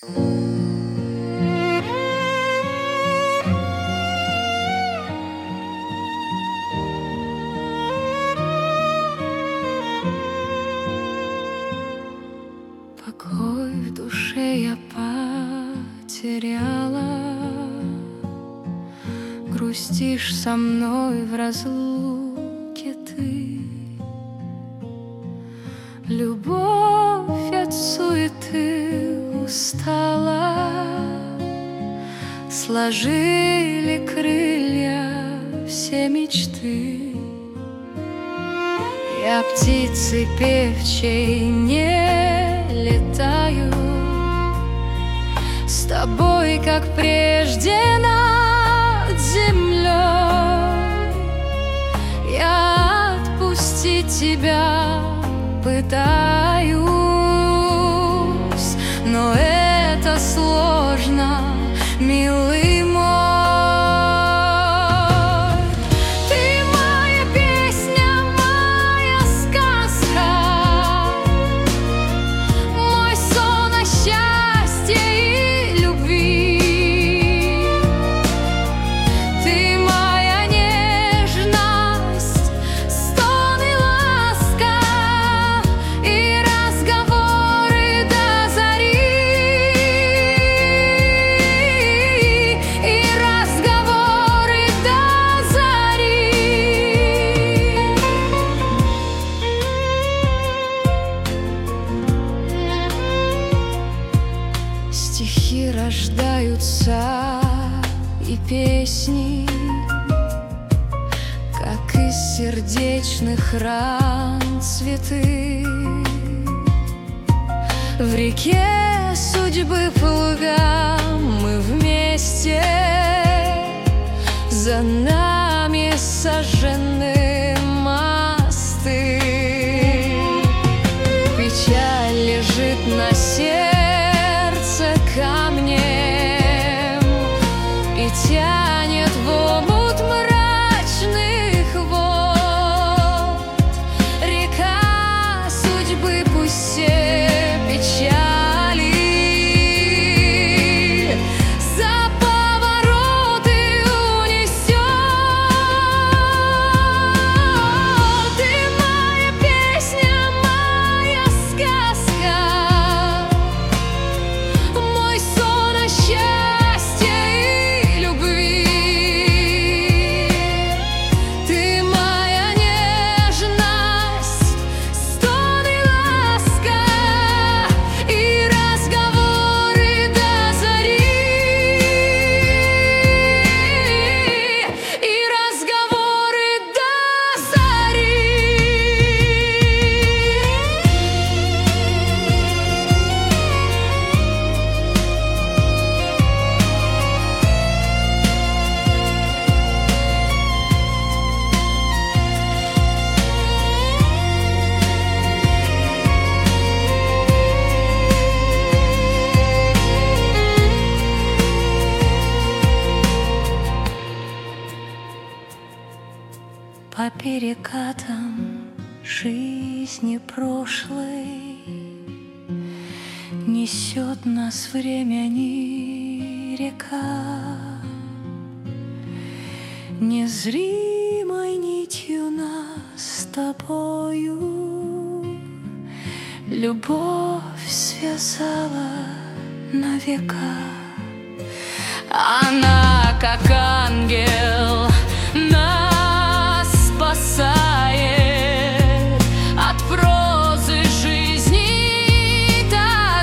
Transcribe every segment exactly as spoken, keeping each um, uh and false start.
Покой в душе я потеряла, грустишь со мной в разлуке ты. Любовь от суеты устала, сложили крылья все мечты. Я птицей певчей не летаю, с тобой, как прежде, над землей. Я отпустить тебя пытаюсь, но это сложно, милый мой. Ты моя песня, моя сказка, мой сон о счастье и любви. Ты моя нежность, стон и ласка, и разговоры до зари, и разговоры до зари. Стихи рождаются и песни, как из сердечных ран цветы. В реке судьбы плыга мы вместе, за нами сожжены мосты. Печаль лежит на сердце камнем и тянет в омут мрачных вод. Река судьбы, пусть все печали за повороты унесет. Ты моя песня, моя сказка, мой сон о счастье и любви. Ты моя нежность, стон и ласка, и разговоры до зари, и разговоры до зари. По перекатам жизни прошлой несет нас время, ни река. Незримой нитью нас с тобою любовь связала на века. Она, как ангел, нас спасает от прозы жизни и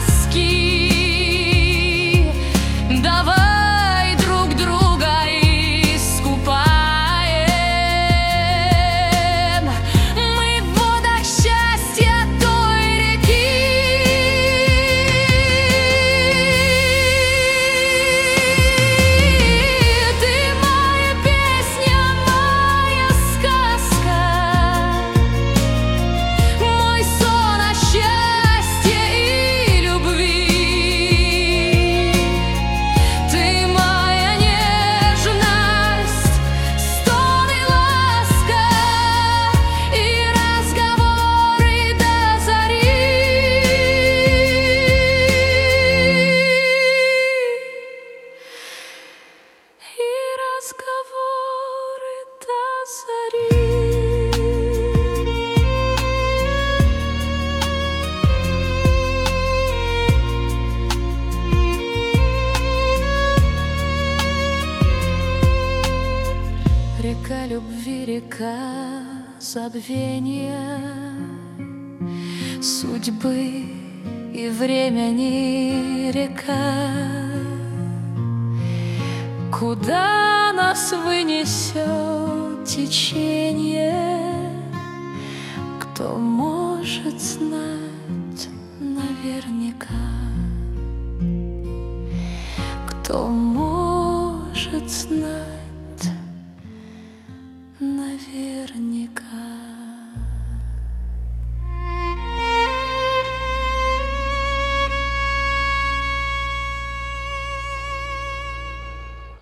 тоски. Давай друг друга искупаем мы в водах счастья той реки. Ты моя песня, забвения судьбы и времени река. Куда нас вынесет течение, кто может знать наверняка? Кто может знать